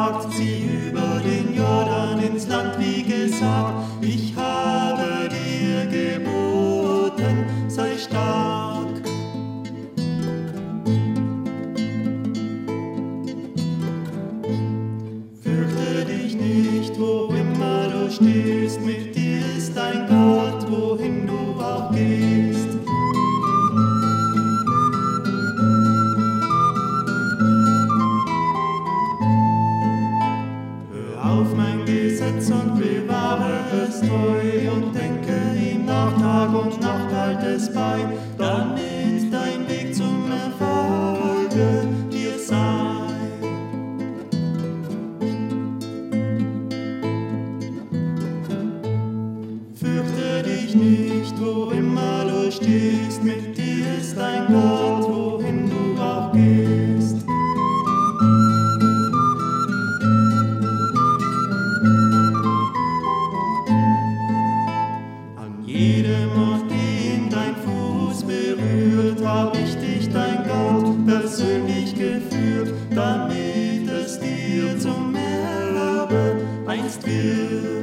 gewagt, zieh über den Jordan ins Land wie gesagt. Ich habe dir geboten, sei stark. Fürchte dich nicht, wo immer du stehst, mit dir ist dein Gott, wohin du auch gehst. Hör auf mein Gesetz und bewahre es treu und denke ihm nach Tag und Nacht, halt es bei, damit dein Weg zum Erfolge dir sei. Fürchte dich nicht, wo immer du stehst, mit dir ist dein Gott, wohin du auch gehst. An jedem Ort, den dein Fuß berührt, hab ich dich, dein Gott, persönlich geführt, damit es dir zum Erbe einst wird.